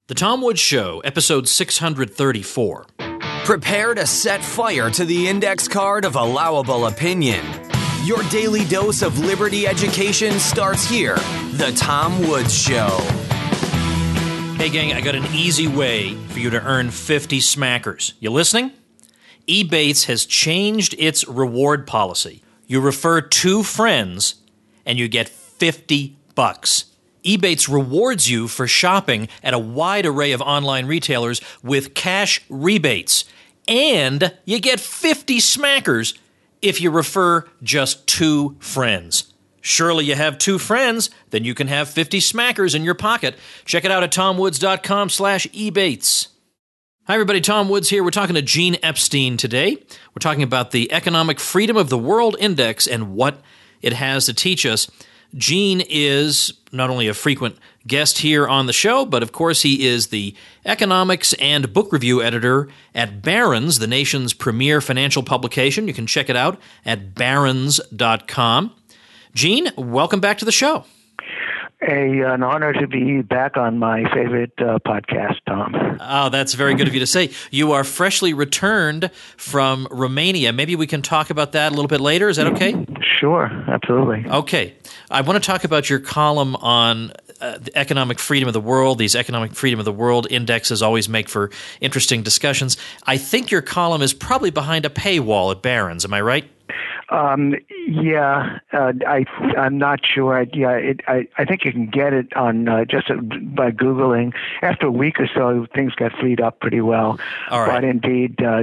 The Tom Woods Show, episode 634. Prepare to set fire to the index card of allowable opinion. Your daily dose of liberty education starts here. The Tom Woods Show. Hey gang, I got an easy way for you to earn 50 smackers. You listening? Ebates has changed its reward policy. You refer 2 friends and you get $50. Ebates rewards you for shopping at a wide array of online retailers with cash rebates. And you get 50 smackers if you refer just 2 friends. Surely you have 2 friends, then you can have 50 smackers in your pocket. Check it out at tomwoods.com/ebates. Hi everybody, Tom Woods here. We're talking to Gene Epstein today. We're talking about the Economic Freedom of the World Index and what it has to teach us. Gene is not only a frequent guest here on the show, but of course he is the economics and book review editor at Barron's, the nation's premier financial publication. You can check it out at barrons.com. Gene, welcome back to the show. An honor to be back on my favorite podcast, Tom. Oh, that's very good of you to say. You are freshly returned from Romania. Maybe we can talk about that a little bit later. Is that okay? Sure, absolutely. Okay. I want to talk about your column on the economic freedom of the world. These economic freedom of the world indexes always make for interesting discussions. I think your column is probably behind a paywall at Barron's. Am I right? I'm not sure. I think you can get it on just by Googling. After a week or so, things get freed up pretty well. All right. But indeed, they're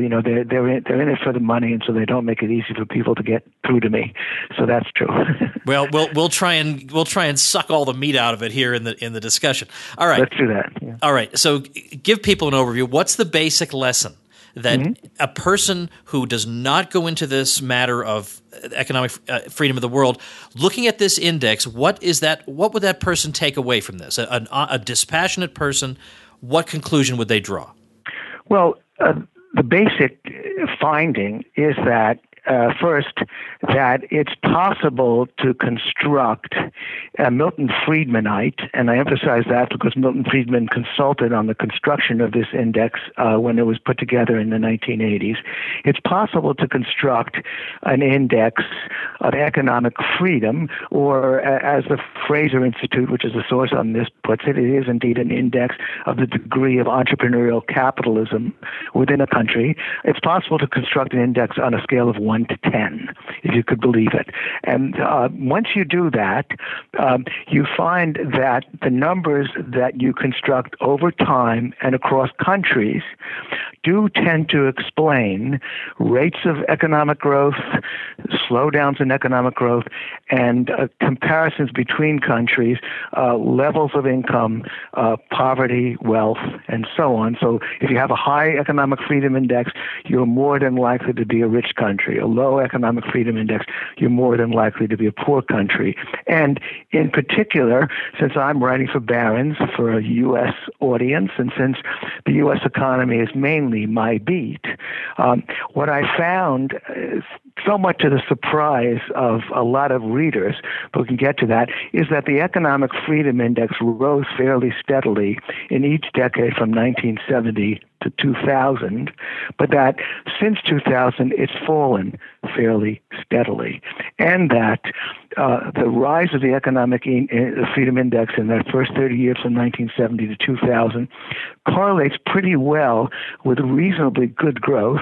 in it for the money, and so they don't make it easy for people to get through to me. So that's true. Well, we'll try and suck all the meat out of it here in the discussion. All right. Let's do that. Yeah. All right. So give people an overview. What's the basic lesson that a person who does not go into this matter of economic freedom of the world, looking at this index, what would that person take away from this? A dispassionate person, what conclusion would they draw? Well, the basic finding is that first, that it's possible to construct a Milton Friedmanite, and I emphasize that because Milton Friedman consulted on the construction of this index when it was put together in the 1980s. It's possible to construct an index of economic freedom, or as the Fraser Institute, which is the source on this, puts it, it is indeed an index of the degree of entrepreneurial capitalism within a country. It's possible to construct an index on a scale of 1 to 10, if you could believe it. And once you do that, you find that the numbers that you construct over time and across countries do tend to explain rates of economic growth, slowdowns in economic growth, and comparisons between countries, levels of income, poverty, wealth, and so on. So if you have a high economic freedom index, you're more than likely to be a rich country. A low economic freedom index, you're more than likely to be a poor country. And in particular, since I'm writing for Barron's for a U.S. audience, and since the U.S. economy is mainly my beat, what I found, somewhat to the surprise of a lot of readers, but we can get to that, is that the economic freedom index rose fairly steadily in each decade from 1970 to 2000, but that since 2000 it's fallen fairly steadily, and that the rise of the economic freedom index in that first 30 years from 1970 to 2000 correlates pretty well with reasonably good growth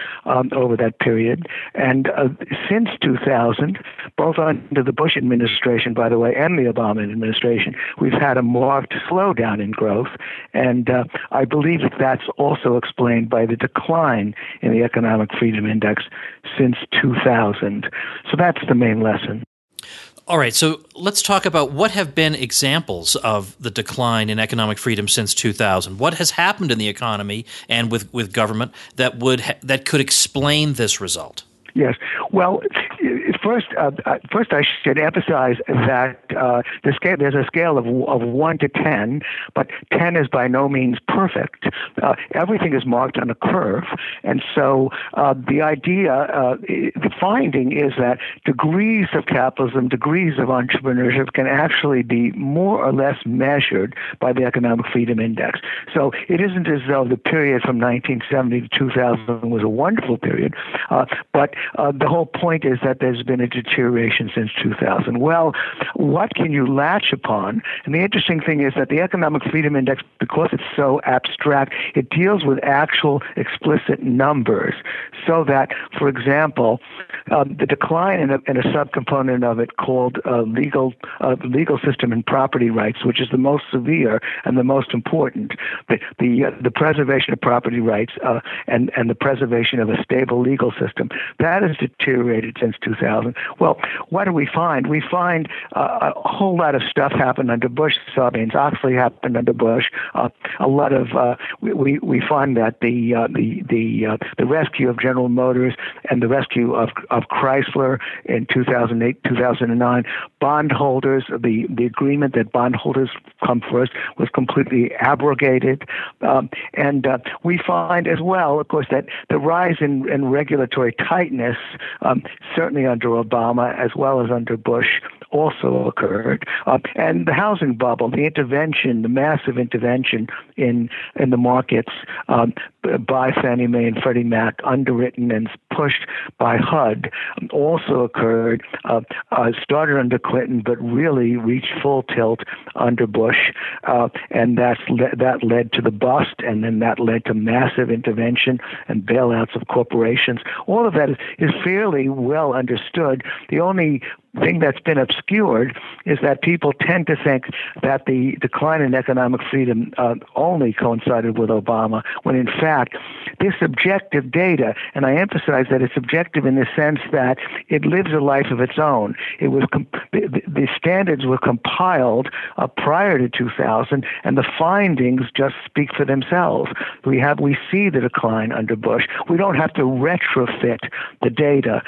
over that period. And since 2000, both under the Bush administration, by the way, and the Obama administration, we've had a marked slowdown in growth. And I believe that that's also explained by the decline in the economic freedom index since 2000. So that's the main lesson. All right, so let's talk about what have been examples of the decline in economic freedom since 2000. What has happened in the economy and with government that could explain this result? Yes. Well, first I should emphasize that there's a scale of 1 to 10, but 10 is by no means perfect. Everything is marked on a curve, and so the idea, the finding is that degrees of capitalism, degrees of entrepreneurship can actually be more or less measured by the Economic Freedom Index. So it isn't as though the period from 1970 to 2000 was a wonderful period, but the whole point is that there's been a deterioration since 2000. Well, what can you latch upon? And the interesting thing is that the Economic Freedom Index, because it's so abstract, it deals with actual explicit numbers. So that, for example, the decline in a subcomponent of it called legal system and property rights, which is the most severe and the most important, the preservation of property rights and the preservation of a stable legal system, that has deteriorated since 2000. Well, what do we find? We find a whole lot of stuff happened under Bush. Sarbanes-Oxley happened under Bush. A lot of we find that the rescue of General Motors and the rescue of Chrysler in 2008, 2009, bondholders, the agreement that bondholders come first was completely abrogated, and we find as well, of course, that the rise in regulatory tightness, certainly under Obama as well as under Bush, also occurred, and the housing bubble, the intervention, the massive intervention in the markets by Fannie Mae and Freddie Mac, underwritten and pushed by HUD, also occurred. Started under Clinton, but really reached full tilt under Bush, and that led to the bust, and then that led to massive intervention and bailouts of corporations. All of that is fairly well understood. The only thing that's been obscured is that people tend to think that the decline in economic freedom only coincided with Obama, when in fact this objective data, and I emphasize that it's objective in the sense that it lives a life of its own. It was the standards were compiled prior to 2000, and the findings just speak for themselves. We see the decline under Bush. We don't have to retrofit the data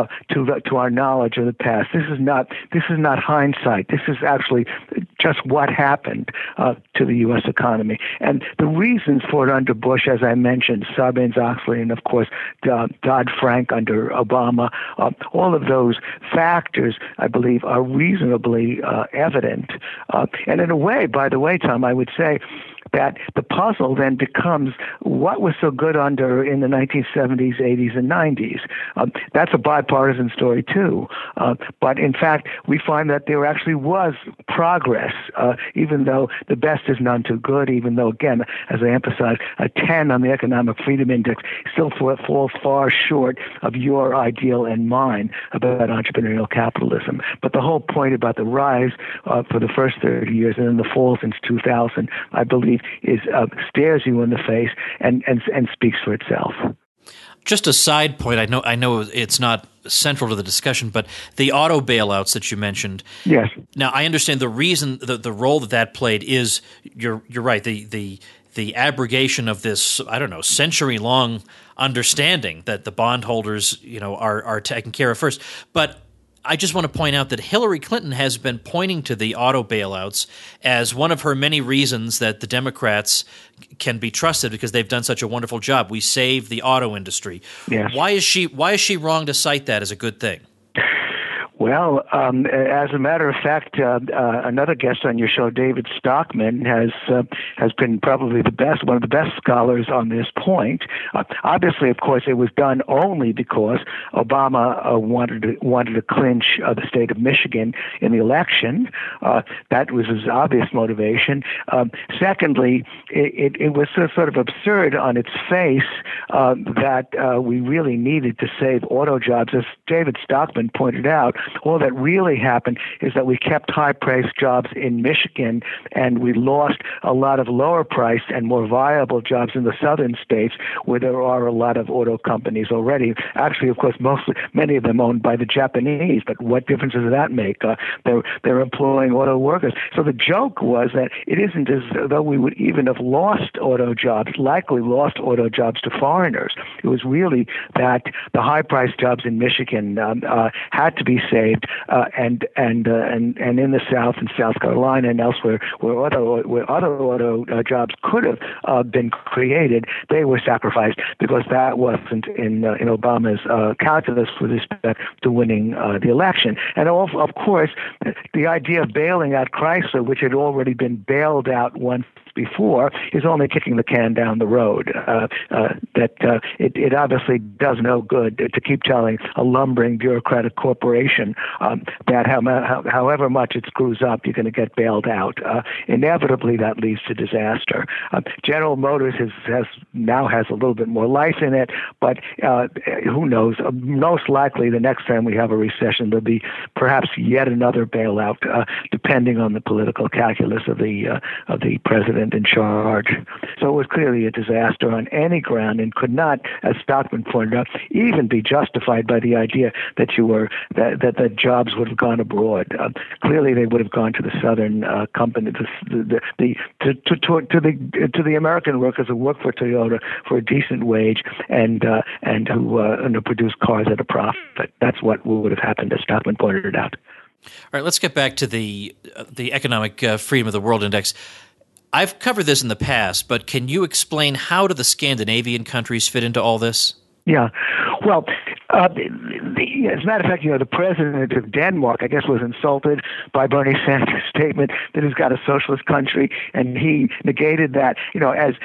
to our knowledge of the past. This is not hindsight. This is actually just what happened to the U.S. economy. And the reasons for it under Bush, as I mentioned, Sarbanes-Oxley, and of course Dodd-Frank under Obama, all of those factors, I believe, are reasonably evident. And in a way, by the way, Tom, I would say that the puzzle then becomes what was so good under in the 1970s, 80s, and 90s. That's a bipartisan story too. But in fact, we find that there actually was progress, even though the best is none too good, even though, again, as I emphasized, a 10 on the Economic Freedom Index still falls far short of your ideal and mine about entrepreneurial capitalism. But the whole point about the rise for the first 30 years and then the fall since 2000, I believe, is stares you in the face and speaks for itself. Just a side point, I know it's not central to the discussion, but the auto bailouts that you mentioned. Yes. Now I understand the reason, the role that played is you're right. The abrogation of this, I don't know, century-long understanding that the bondholders, are taken care of first. But I just want to point out that Hillary Clinton has been pointing to the auto bailouts as one of her many reasons that the Democrats can be trusted because they've done such a wonderful job. We saved the auto industry. Yes. Why is she wrong to cite that as a good thing? Well, as a matter of fact, another guest on your show, David Stockman, has been probably one of the best scholars on this point. Obviously, of course, it was done only because Obama wanted to clinch the state of Michigan in the election. That was his obvious motivation. Secondly, it was sort of absurd on its face that we really needed to save auto jobs. As David Stockman pointed out, All that really happened is that we kept high-priced jobs in Michigan, and we lost a lot of lower-priced and more viable jobs in the southern states where there are a lot of auto companies already. Actually, of course, many of them owned by the Japanese, but what difference does that make? They're employing auto workers. So the joke was that it isn't as though we would even have lost auto jobs, likely lost auto jobs to foreigners. It was really that the high-priced jobs in Michigan had to be saved, and in the South and South Carolina and elsewhere where other auto jobs could have been created, they were sacrificed because that wasn't in Obama's calculus with respect to winning the election. And of course, the idea of bailing out Chrysler, which had already been bailed out once before, is only kicking the can down the road. It obviously does no good to keep telling a lumbering bureaucratic corporation that however much it screws up, you're going to get bailed out. Inevitably, that leads to disaster. General Motors now has a little bit more life in it, but who knows? Most likely, the next time we have a recession, there'll be perhaps yet another bailout, depending on the political calculus of the president in charge. So it was clearly a disaster on any ground and could not, as Stockman pointed out, even be justified by the idea that that the jobs would have gone abroad. Clearly, they would have gone to the southern company, to the American workers who work for Toyota for a decent wage and who produce cars at a profit. That's what would have happened, as Stockman pointed out. All right, let's get back to the Economic Freedom of the World Index. I've covered this in the past, but can you explain how do the Scandinavian countries fit into all this? Yeah. Well, as a matter of fact, the president of Denmark, I guess, was insulted by Bernie Sanders' statement that he's got a socialist country, and he negated that. As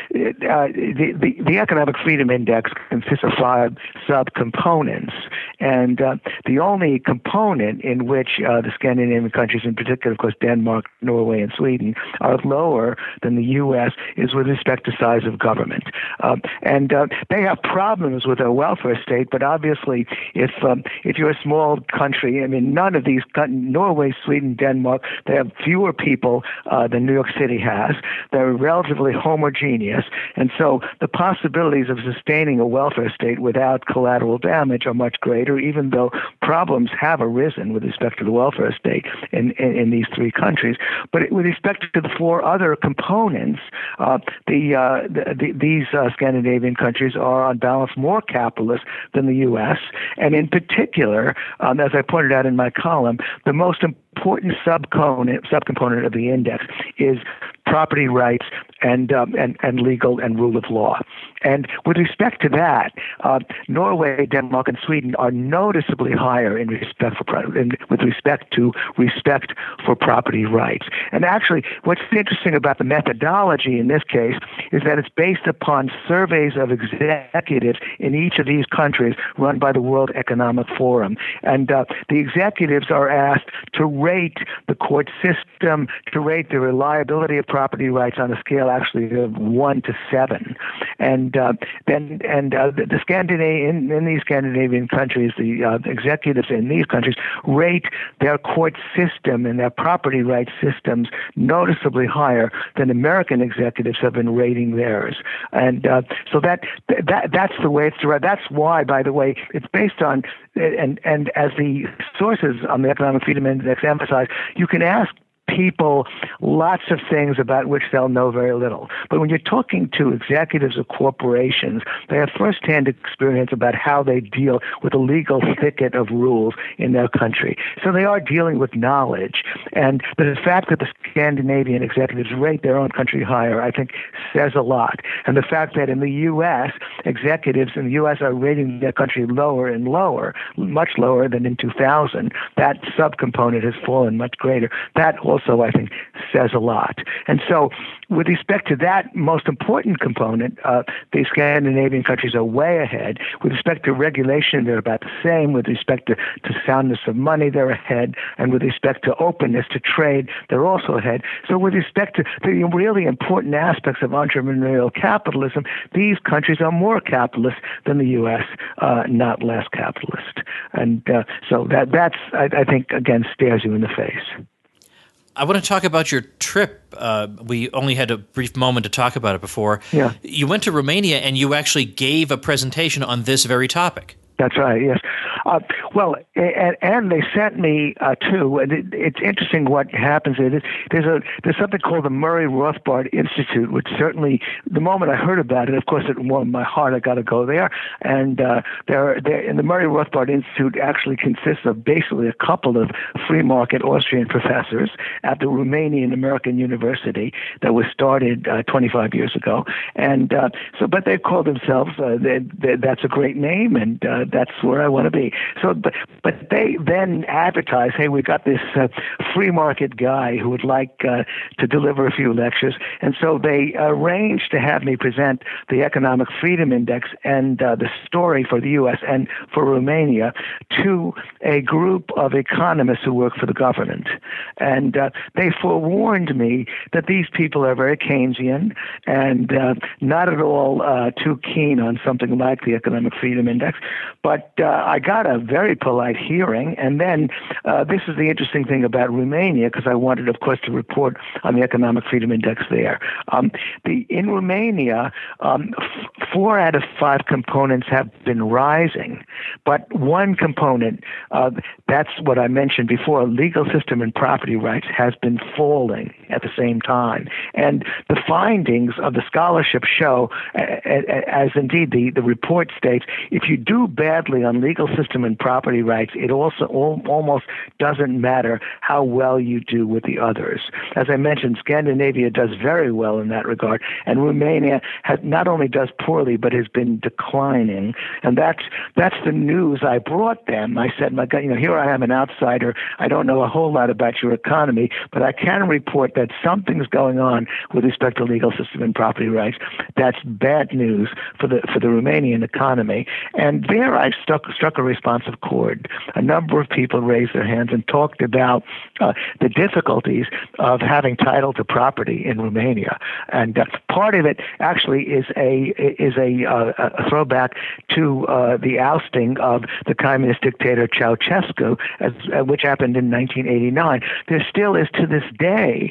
the Economic Freedom Index consists of 5 subcomponents, and the only component in which the Scandinavian countries, in particular, of course, Denmark, Norway, and Sweden, are lower than the U.S. is with respect to size of government, and they have problems with their welfare state. But obviously, if you're a small country, none of these, Norway, Sweden, Denmark, they have fewer people than New York City has. They're relatively homogeneous, and so the possibilities of sustaining a welfare state without collateral damage are much greater, even though problems have arisen with respect to the welfare state in these 3 countries. But with respect to the 4 other components, these Scandinavian countries are on balance more capitalist than the U.S., and in particular, as I pointed out in my column, the most important subcomponent of the index is property rights and legal and rule of law. And with respect to that, Norway, Denmark, and Sweden are noticeably higher with respect to respect for property rights. And actually, what's interesting about the methodology in this case is that it's based upon surveys of executives in each of these countries run by the World Economic Forum. And the executives are asked to rate the court system, to rate the reliability of property rights on a scale actually of 1 to 7. And the Scandinavian, in these Scandinavian countries, the executives in these countries rate their court system and their property rights systems noticeably higher than American executives have been rating theirs. And so that's the way it's derived. That's why, by the way, it's based on, and as the sources on the Economic Freedom Index emphasize, you can ask people lots of things about which they'll know very little. But when you're talking to executives of corporations, they have firsthand experience about how they deal with the legal thicket of rules in their country. So they are dealing with knowledge. And the fact that the Scandinavian executives rate their own country higher, I think, says a lot. And the fact that in the U.S., executives in the U.S. are rating their country lower and lower, much lower than in 2000, that subcomponent has fallen much greater. That also also, I think, says a lot. And so with respect to that most important component, the Scandinavian countries are way ahead. With respect to regulation, they're about the same. With respect to soundness of money, they're ahead. And with respect to openness to trade, they're also ahead. So with respect to the really important aspects of entrepreneurial capitalism, these countries are more capitalist than the U.S., not less capitalist. And so that's, I think, again, stares you in the face. I want to talk about your trip. We only had a brief moment to talk about it before. Yeah. You went to Romania and you actually gave a presentation on this very topic. That's right, yes. Well, and they sent me too. And it's interesting what happens. There's something called the Murray Rothbard Institute, which certainly, the moment I heard about it, of course, it warmed my heart. I got to go there. And and the Murray Rothbard Institute actually consists of basically a couple of free market Austrian professors at the Romanian American University that was started 25 years ago. And but they call themselves. That's a great name, and that's where I want to be. So, but they then advertise, hey, we got this free market guy who would like to deliver a few lectures. And so they arranged to have me present the Economic Freedom Index and the story for the U.S. and for Romania to a group of economists who work for the government. And they forewarned me that these people are very Keynesian and not at all too keen on something like the Economic Freedom Index. But I got a very polite hearing, and then this is the interesting thing about Romania, because I wanted, of course, to report on the Economic Freedom Index there. In Romania, 4 out of 5 components have been rising, but one component, that's what I mentioned before, legal system and property rights, has been falling at the same time. And the findings of the scholarship show, as indeed the report states, if you do badly on legal system and property rights, it also almost doesn't matter how well you do with the others. As I mentioned, Scandinavia does very well in that regard, and Romania not only does poorly, but has been declining. And that's the news I brought them. I said, my God, here I am, an outsider. I don't know a whole lot about your economy, but I can report that something's going on with respect to legal system and property rights. That's bad news for the Romanian economy. And there I struck a responsive chord. A number of people raised their hands and talked about the difficulties of having title to property in Romania. And part of it actually is a throwback to the ousting of the communist dictator Ceausescu, which happened in 1989. There still is, to this day,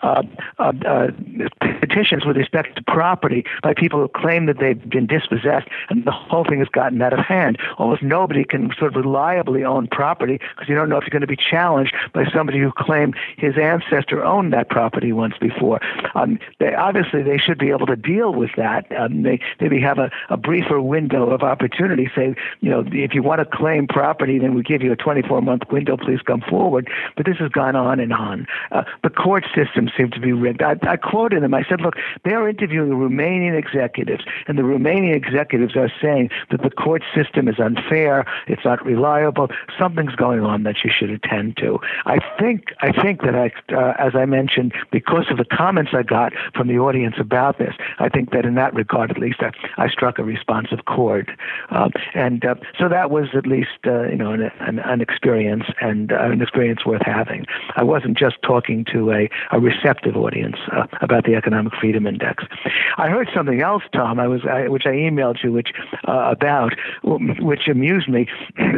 petitions with respect to property by people who claim that they've been dispossessed, and the whole thing has gotten out of hand. Almost nobody can sort of reliably own property because you don't know if you're going to be challenged by somebody who claimed his ancestor owned that property once before. They should be able to deal with that. They maybe have a briefer window of opportunity. Say, if you want to claim property, then we give you a 24-month window. Please come forward. But this has gone on and on. The court system seemed to be rigged. I quoted them. I said, look, they're interviewing the Romanian executives, and the Romanian executives are saying that the court system is unfair, it's not reliable, something's going on that you should attend to. I think that as I mentioned, because of the comments I got from the audience about this, I think that in that regard, at least, I struck a responsive chord. So that was at least, an experience, and an experience worth having. I wasn't just talking to a receptive audience about the Economic Freedom Index. I heard something else, Tom, which I emailed you, which amused me.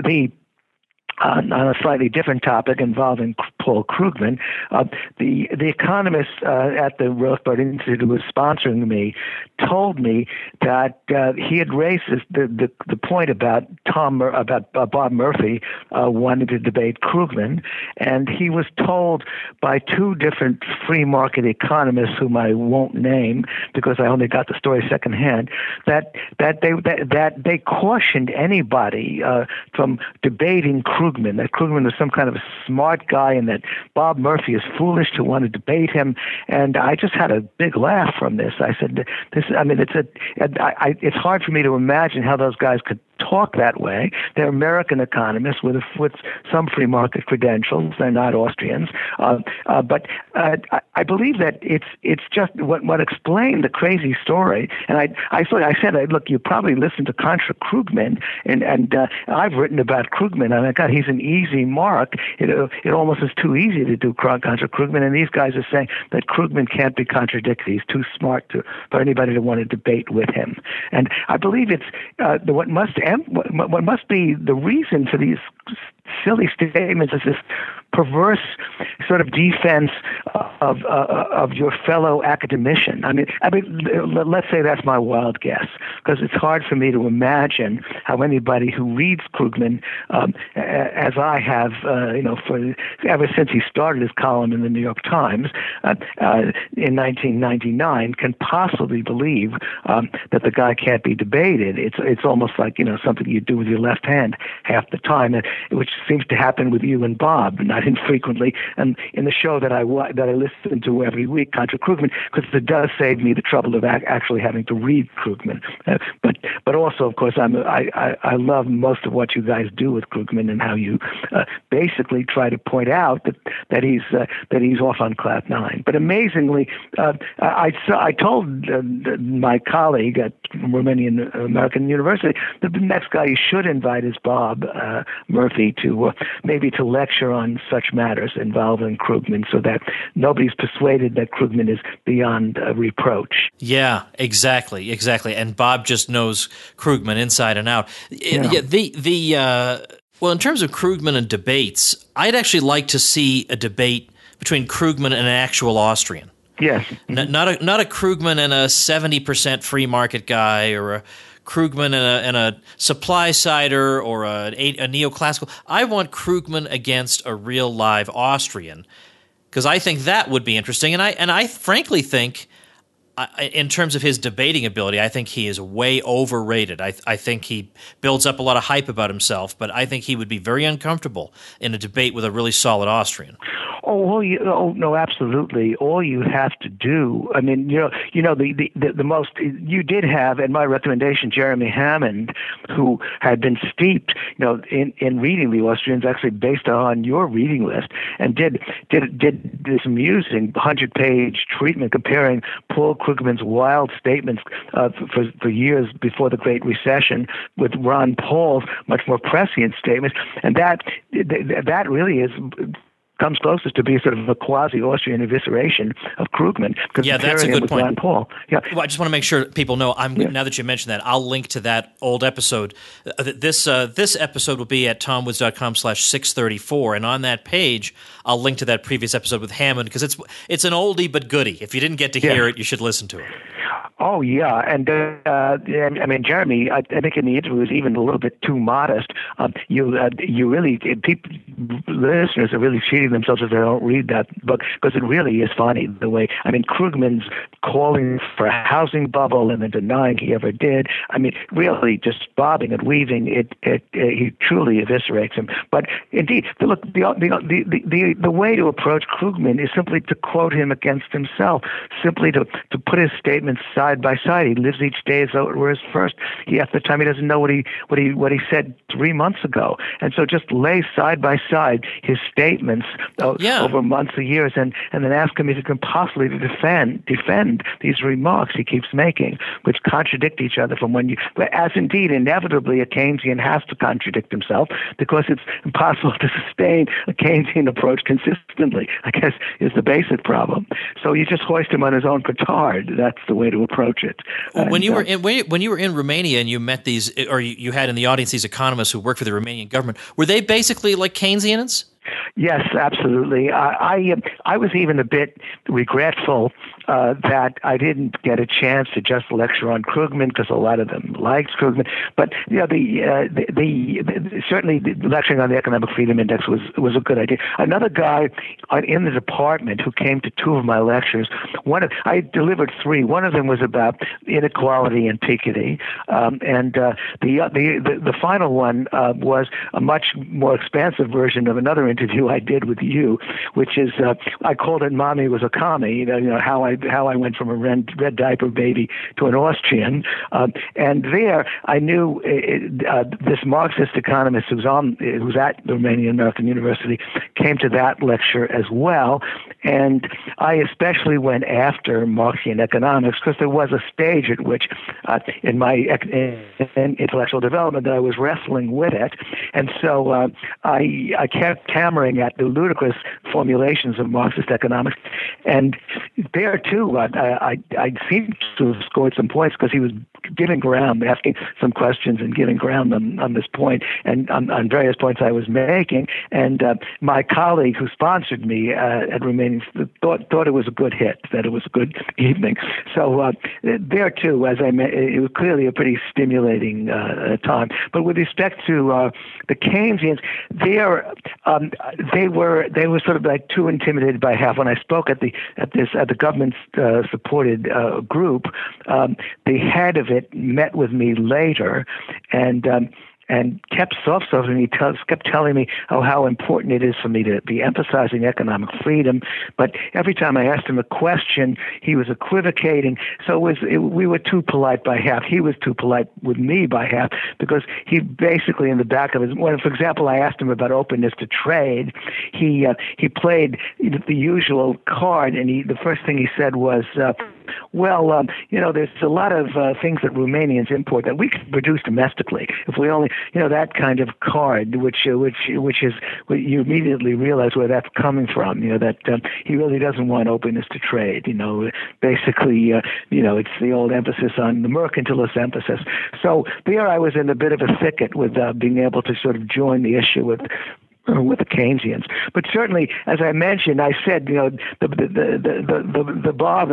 On a slightly different topic involving Paul Krugman, the economist at the Rothbard Institute who was sponsoring me told me that he had raised the point about Bob Murphy wanting to debate Krugman, and he was told by 2 different free market economists whom I won't name because I only got the story secondhand, that they cautioned anybody from debating Krugman, that Krugman was some kind of a smart guy and that Bob Murphy is foolish to want to debate him. And I just had a big laugh from this. I said, it's hard for me to imagine how those guys could talk that way. They're American economists with some free market credentials. They're not Austrians, but I believe that it's just what explained the crazy story. And I said, look, you probably listened to Contra Krugman, and I've written about Krugman, and God, he's an easy mark. It almost is too easy to do Contra Krugman, and these guys are saying that Krugman can't be contradicted. He's too smart for anybody to want to debate with him. And I believe it's what must be the reason for these silly statements is this perverse sort of defense of your fellow academician. I mean, let's say that's my wild guess, because it's hard for me to imagine how anybody who reads Krugman, as I have, ever since he started his column in the New York Times in 1999, can possibly believe that the guy can't be debated. It's almost like something you do with your left hand half the time, which seems to happen with you and Bob, not infrequently, and in the show that I listen to every week, Contra Krugman, because it does save me the trouble of actually having to read Krugman. But also, of course, I love most of what you guys do with Krugman and how you basically try to point out that he's off on cloud nine. But amazingly, I told my colleague at Romanian American University that the next guy you should invite is Bob Murphy to maybe to lecture on such matters involving Krugman, so that nobody's persuaded that Krugman is beyond reproach. Yeah, exactly. And Bob just knows Krugman inside and out. Yeah. Well, in terms of Krugman and debates, I'd actually like to see a debate between Krugman and an actual Austrian. Yes. Not a Krugman and a 70% free market guy, or a Krugman and a supply sider, or a neoclassical. I want Krugman against a real live Austrian, because I think that would be interesting. And I frankly think, in terms of his debating ability, I think he is way overrated. I think he builds up a lot of hype about himself, but I think he would be very uncomfortable in a debate with a really solid Austrian. No, absolutely. All you have to do, I mean, the most you did have, in my recommendation, Jeremy Hammond, who had been steeped, in reading the Austrians, actually based on your reading list, and did this amusing 100-page treatment comparing Paul Krugman's wild statements for years before the Great Recession with Ron Paul's much more prescient statements, and that really comes closest to be sort of a quasi-Austrian evisceration of Krugman. Yeah, that's a good point. Ron Paul. Yeah. Well, I just want to make sure people know. Now that you mentioned that, I'll link to that old episode. This episode will be at tomwoods.com/634, and on that page, I'll link to that previous episode with Hammond, because it's an oldie but goodie. If you didn't get to hear it, you should listen to it. Oh, yeah. And I mean, Jeremy, I think in the interview was even a little bit too modest. You really, listeners are really cheating themselves if they don't read that book, because it really is funny the way, I mean, Krugman's calling for a housing bubble and then denying he ever did. I mean, really just bobbing and weaving. He truly eviscerates him. But indeed, look, the way to approach Krugman is simply to quote him against himself, simply to put his statements side by side. He lives each day as though it were his first. Half the time he doesn't know what he said 3 months ago, and so just lay side by side his statements over months or years, and then ask him if he can possibly defend these remarks he keeps making, which contradict each other as indeed inevitably a Keynesian has to contradict himself, because it's impossible to sustain a Keynesian approach consistently, I guess, is the basic problem. So you just hoist him on his own petard. That's the way to approach it. When you were in Romania and you met these, or you had in the audience these economists who worked for the Romanian government, were they basically like Keynesians? Yes, absolutely. I was even a bit regretful that I didn't get a chance to just lecture on Krugman, because a lot of them liked Krugman. But certainly lecturing on the Economic Freedom Index was a good idea. Another guy in the department who came to two of my lectures, I delivered three. One of them was about inequality and Piketty, and the final one was a much more expansive version of another interview interview I did with you, which is I called it "Mommy Was a Commie." How I went from a red diaper baby to an Austrian, and there I knew this Marxist economist who's at the Romanian American University came to that lecture as well, and I especially went after Marxian economics because there was a stage at which in my intellectual development that I was wrestling with it, and so I kept hammering at the ludicrous formulations of Marxist economics, and there too I seemed to have scored some points because he was giving ground, asking some questions and giving ground on this point and on various points I was making, and my colleague who sponsored me at Romanian thought it was a good hit, that it was a good evening. So there too, as I mentioned, it was clearly a pretty stimulating time. But with respect to the Keynesians, they were sort of like too intimidated by half. When I spoke at the government supported group, the head of it met with me later, and kept soft-soaping me, kept telling me how important it is for me to be emphasizing economic freedom. But every time I asked him a question, he was equivocating. So we were too polite by half. He was too polite with me by half because he basically, in the back of his, when, for example, I asked him about openness to trade, he played the usual card, and the first thing he said was, there's a lot of things that Romanians import that we can produce domestically if we only, that kind of card, which is you immediately realize where that's coming from. That he really doesn't want openness to trade. Basically, it's the old emphasis on the mercantilist emphasis. So there, I was in a bit of a thicket with being able to sort of join the issue with the Keynesians. But certainly, as I mentioned, I said, the Bob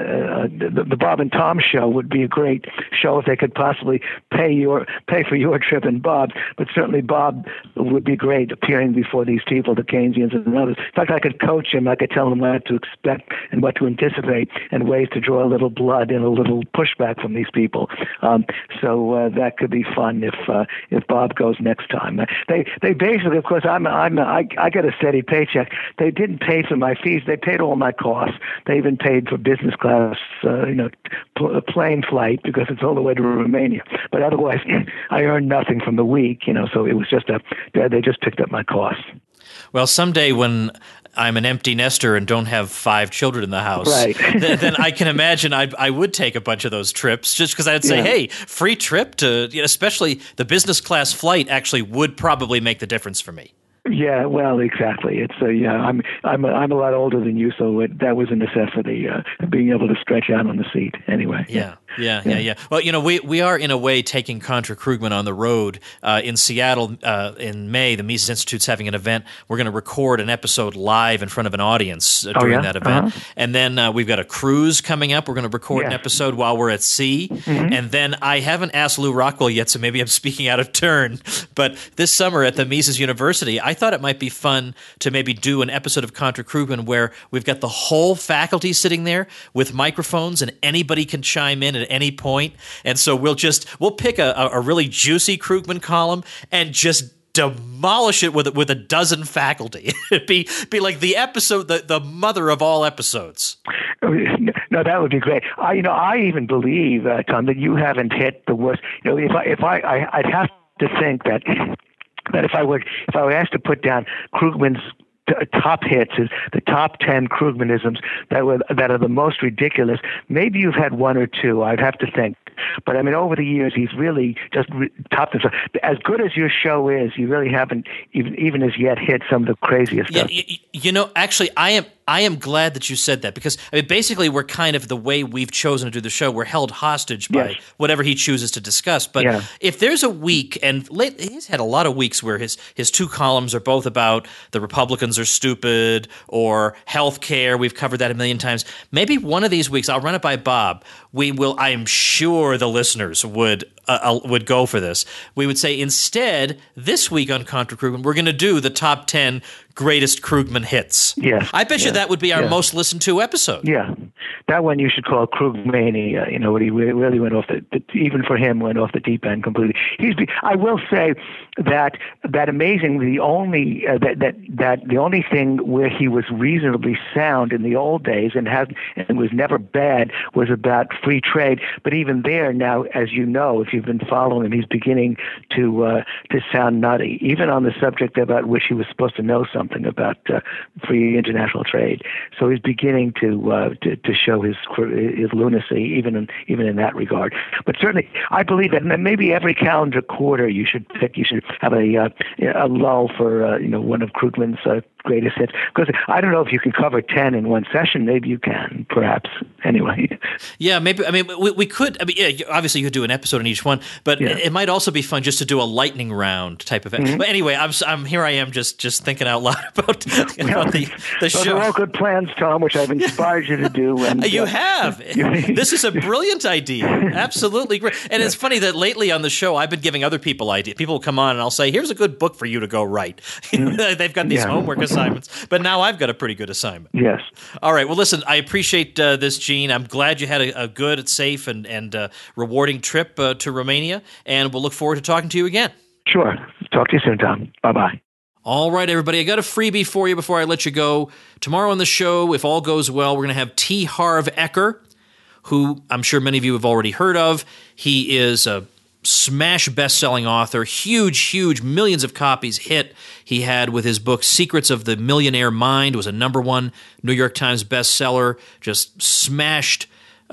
and Tom show would be a great show if they could possibly pay for your trip and Bob's. But certainly Bob would be great appearing before these people, the Keynesians and others. In fact, I could coach him. I could tell him what to expect and what to anticipate and ways to draw a little blood and a little pushback from these people. So that could be fun if Bob goes next time. They basically, of course, I get a steady paycheck. They didn't pay for my fees. They paid all my costs. They even paid for business class, plane flight because it's all the way to Romania. But otherwise, I earned nothing from the week. So it was just they just picked up my costs. Well, someday when I'm an empty nester and don't have 5 children in the house, right. then I can imagine I would take a bunch of those trips just because I'd say, hey, free trip to, especially the business class flight actually would probably make the difference for me. Yeah, well, exactly. It's I'm a lot older than you, so that was a necessity. Being able to stretch out on the seat, anyway. Yeah. Well, we are in a way taking Contra Krugman on the road in Seattle in May. The Mises Institute's having an event. We're going to record an episode live in front of an audience during that event, and then we've got a cruise coming up. We're going to record an episode while we're at sea, and then I haven't asked Lou Rockwell yet, so maybe I'm speaking out of turn. But this summer at the Mises University, I thought it might be fun to maybe do an episode of Contra Krugman where we've got the whole faculty sitting there with microphones and anybody can chime in at any point. And so we'll pick a really juicy Krugman column and just demolish it with a dozen faculty. It'd be like the episode, the mother of all episodes. No, that would be great. I even believe, Tom, that you haven't hit the worst. I'd have to think that if I were asked to put down Krugman's top hits, is the top 10 Krugmanisms that are the most ridiculous, maybe you've had one or two. I'd have to think. But I mean, over the years, he's really just topped himself. As good as your show is, you really haven't even as yet hit some of the craziest stuff. Actually, I am glad that you said that because basically we're kind of the way we've chosen to do the show. We're held hostage by whatever he chooses to discuss. But if there's a week, and he's had a lot of weeks where his 2 columns are both about the Republicans are stupid or health care. We've covered that a million times. Maybe one of these weeks, I'll run it by Bob. I am sure the listeners would go for this. We would say instead, this week on Contra Krugman, we're going to do the top 10 greatest Krugman hits. Yes. I bet you that would be our most listened to episode. Yeah. That one you should call Krugmania, when he really went off even for him, went off the deep end completely. I will say that amazingly, the only thing where he was reasonably sound in the old days and was never bad was about free trade. But even there now, as you know, if you've been following him, he's beginning to sound nutty, even on the subject about which he was supposed to know something about free international trade. So he's beginning to show his lunacy, even in that regard. But certainly, I believe that maybe every calendar quarter you should have a lull for one of Krugman's greatest hits. Because I don't know if you can cover 10 in one session. Maybe you can, perhaps. Anyway. Yeah, maybe. I mean, we could. I mean, yeah, obviously you could do an episode in each one, but it might also be fun just to do a lightning round type of. Mm-hmm. But anyway, I'm here. I am just thinking out loud about the show. Those are all good plans, Tom, which I've inspired you to do. And, you have. This is a brilliant idea. Absolutely great. And it's funny that lately on the show, I've been giving other people ideas. People will come on and I'll say, "Here's a good book for you to go write." They've got these homework assignments, but now I've got a pretty good assignment. Yes. All right. Well, listen, I appreciate this, Gene. I'm glad you had a good, safe, and rewarding trip to Romania, and we'll look forward to talking to you again. Sure. Talk to you soon, Tom. Bye-bye. All right, everybody. I got a freebie for you before I let you go. Tomorrow on the show, if all goes well, we're going to have T. Harv Eker, who I'm sure many of you have already heard of. He is a smash best-selling author, huge, millions of copies hit he had with his book Secrets of the Millionaire Mind. It was a #1 New York Times bestseller, just smashed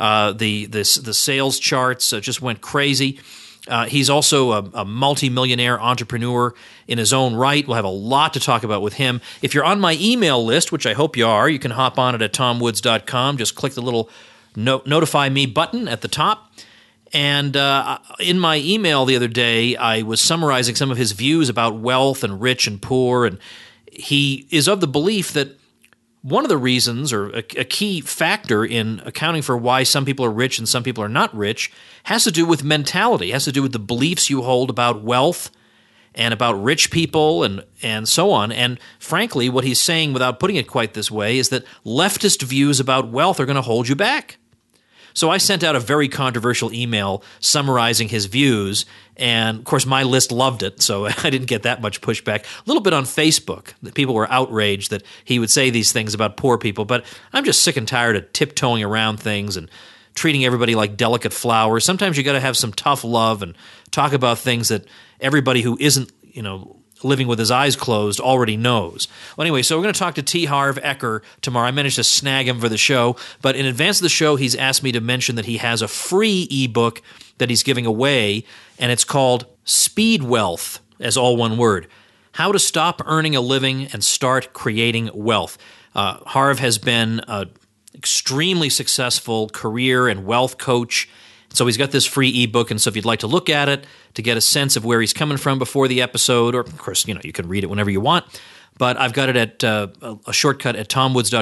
the sales charts, just went crazy. He's also a multi-millionaire entrepreneur in his own right. We'll have a lot to talk about with him. If you're on my email list, which I hope you are, you can hop on it at tomwoods.com. Just click the little notify me button at the top. And in my email the other day, I was summarizing some of his views about wealth and rich and poor. And he is of the belief that one of the reasons, or a key factor in accounting for why some people are rich and some people are not rich, has to do with mentality, has to do with the beliefs you hold about wealth and about rich people and so on. And frankly, what he's saying, without putting it quite this way, is that leftist views about wealth are going to hold you back. So I sent out a very controversial email summarizing his views, and of course my list loved it, so I didn't get that much pushback. A little bit on Facebook, that people were outraged that he would say these things about poor people, but I'm just sick and tired of tiptoeing around things and treating everybody like delicate flowers. Sometimes you got to have some tough love and talk about things that everybody who isn't, living with his eyes closed already knows. Well, anyway, so we're going to talk to T. Harv Eker tomorrow. I managed to snag him for the show, but in advance of the show, he's asked me to mention that he has a free ebook that he's giving away, and it's called Speed Wealth, as all one word. How to Stop Earning a Living and Start Creating Wealth. Harv has been an extremely successful career and wealth coach. So he's got this free ebook, and so if you'd like to look at it to get a sense of where he's coming from before the episode, or of course, you can read it whenever you want, but I've got it at a shortcut at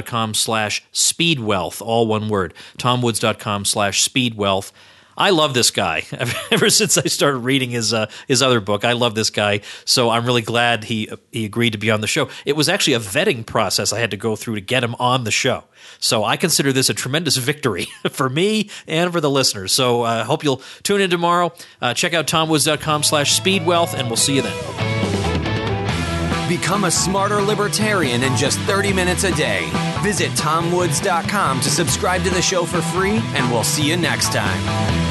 tomwoods.com/speedwealth, all one word, tomwoods.com/speedwealth. I love this guy. Ever since I started reading his other book, I love this guy. So I'm really glad he agreed to be on the show. It was actually a vetting process I had to go through to get him on the show. So I consider this a tremendous victory for me and for the listeners. So I hope you'll tune in tomorrow. Check out tomwoods.com/speedwealth, and we'll see you then. Become a smarter libertarian in just 30 minutes a day. Visit tomwoods.com to subscribe to the show for free, and we'll see you next time.